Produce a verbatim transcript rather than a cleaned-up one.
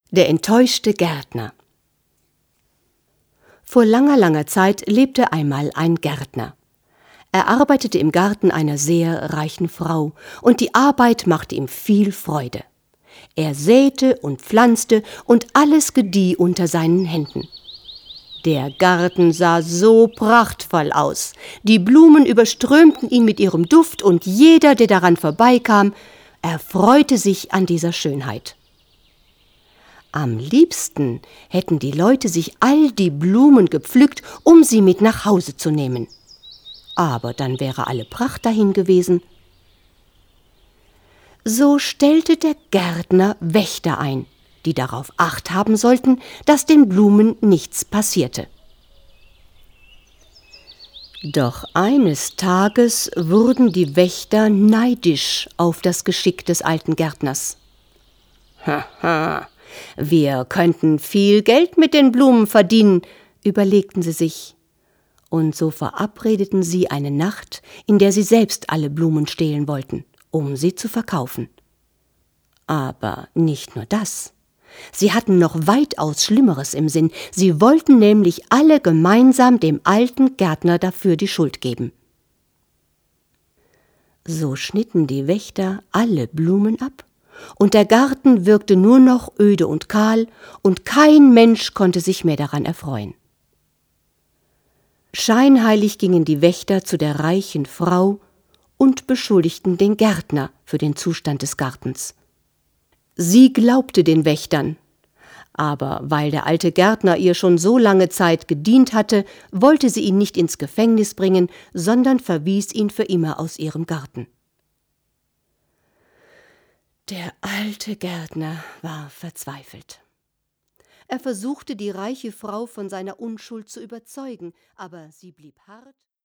Der enttäuschte Gärtner. Vor langer, langer Zeit lebte einmal ein Gärtner. Er arbeitete im Garten einer sehr reichen Frau, und die Arbeit machte ihm viel Freude. Er säte und pflanzte, und alles gedieh unter seinen Händen. Der Garten sah so prachtvoll aus. Die Blumen überströmten ihn mit ihrem Duft, und jeder, der daran vorbeikam, erfreute sich an dieser Schönheit. Am liebsten hätten die Leute sich all die Blumen gepflückt, um sie mit nach Hause zu nehmen. Aber dann wäre alle Pracht dahin gewesen. So stellte der Gärtner Wächter ein, die darauf Acht haben sollten, dass den Blumen nichts passierte. Doch eines Tages wurden die Wächter neidisch auf das Geschick des alten Gärtners. »Haha, wir könnten viel Geld mit den Blumen verdienen«, überlegten sie sich. Und so verabredeten sie eine Nacht, in der sie selbst alle Blumen stehlen wollten, um sie zu verkaufen. Aber nicht nur das. Sie hatten noch weitaus Schlimmeres im Sinn. Sie wollten nämlich alle gemeinsam dem alten Gärtner dafür die Schuld geben. So schnitten die Wächter alle Blumen ab, und der Garten wirkte nur noch öde und kahl, und kein Mensch konnte sich mehr daran erfreuen. Scheinheilig gingen die Wächter zu der reichen Frau und beschuldigten den Gärtner für den Zustand des Gartens. Sie glaubte den Wächtern, aber weil der alte Gärtner ihr schon so lange Zeit gedient hatte, wollte sie ihn nicht ins Gefängnis bringen, sondern verwies ihn für immer aus ihrem Garten. Der alte Gärtner war verzweifelt. Er versuchte, die reiche Frau von seiner Unschuld zu überzeugen, aber sie blieb hart